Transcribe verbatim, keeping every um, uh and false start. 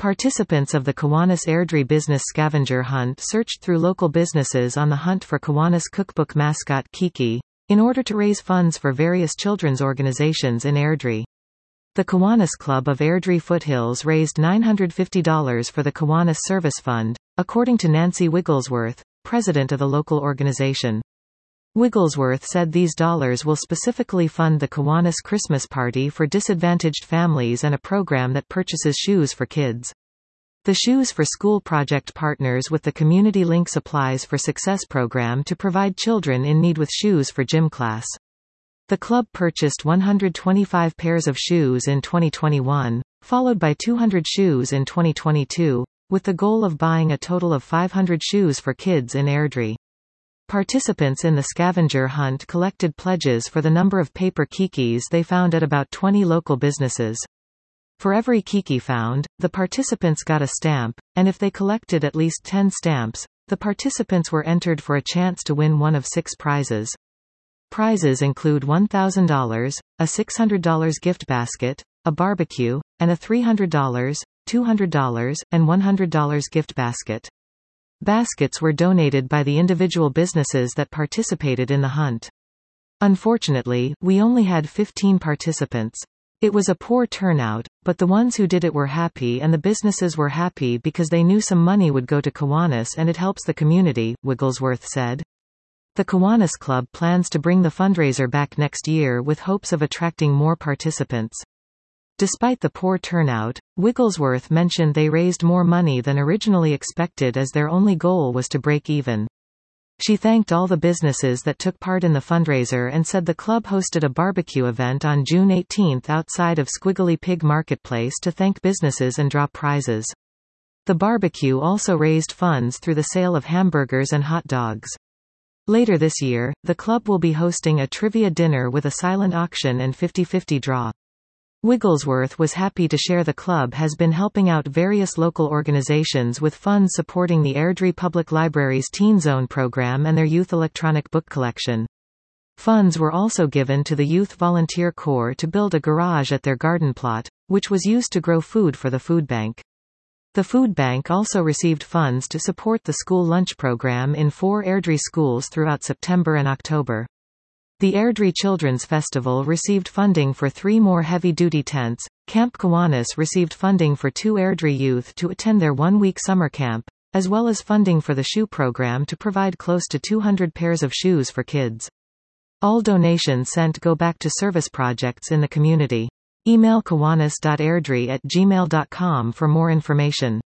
Participants of the Kiwanis Airdrie Business Scavenger Hunt searched through local businesses on the hunt for Kiwanis Cookbook mascot Kiki, in order to raise funds for various children's organizations in Airdrie. The Kiwanis Club of Airdrie Foothills raised nine hundred fifty dollars for the Kiwanis Service Fund, according to Nancy Wigglesworth, president of the local organization. Wigglesworth said these dollars will specifically fund the Kiwanis Christmas Party for disadvantaged families and a program that purchases shoes for kids. The Shoes for School project partners with the Community Link Supplies for Success program to provide children in need with shoes for gym class. The club purchased one hundred twenty-five pairs of shoes in twenty twenty-one, followed by two hundred shoes in twenty twenty-two, with the goal of buying a total of five hundred shoes for kids in Airdrie. Participants in the scavenger hunt collected pledges for the number of paper kikis they found at about twenty local businesses. For every kiki found, the participants got a stamp, and if they collected at least ten stamps, the participants were entered for a chance to win one of six prizes. Prizes include one thousand dollars, a six hundred dollars gift basket, a barbecue, and a three hundred dollars, two hundred dollars, and one hundred dollars gift basket. Baskets were donated by the individual businesses that participated in the hunt. Unfortunately, we only had fifteen participants. It was a poor turnout, but the ones who did it were happy and the businesses were happy because they knew some money would go to Kiwanis and it helps the community, Wigglesworth said. The Kiwanis Club plans to bring the fundraiser back next year with hopes of attracting more participants. Despite the poor turnout, Wigglesworth mentioned they raised more money than originally expected as their only goal was to break even. She thanked all the businesses that took part in the fundraiser and said the club hosted a barbecue event on June eighteenth outside of Squiggly Pig Marketplace to thank businesses and draw prizes. The barbecue also raised funds through the sale of hamburgers and hot dogs. Later this year, the club will be hosting a trivia dinner with a silent auction and fifty fifty draw. Wigglesworth was happy to share the club has been helping out various local organizations with funds supporting the Airdrie Public Library's Teen Zone program and their youth electronic book collection. Funds were also given to the Youth Volunteer Corps to build a garage at their garden plot, which was used to grow food for the food bank. The food bank also received funds to support the school lunch program in four Airdrie schools throughout September and October. The Airdrie Children's Festival received funding for three more heavy-duty tents. Camp Kiwanis received funding for two Airdrie youth to attend their one-week summer camp, as well as funding for the shoe program to provide close to two hundred pairs of shoes for kids. All donations sent go back to service projects in the community. Email kiwanis dot airdrie at gmail dot com for more information.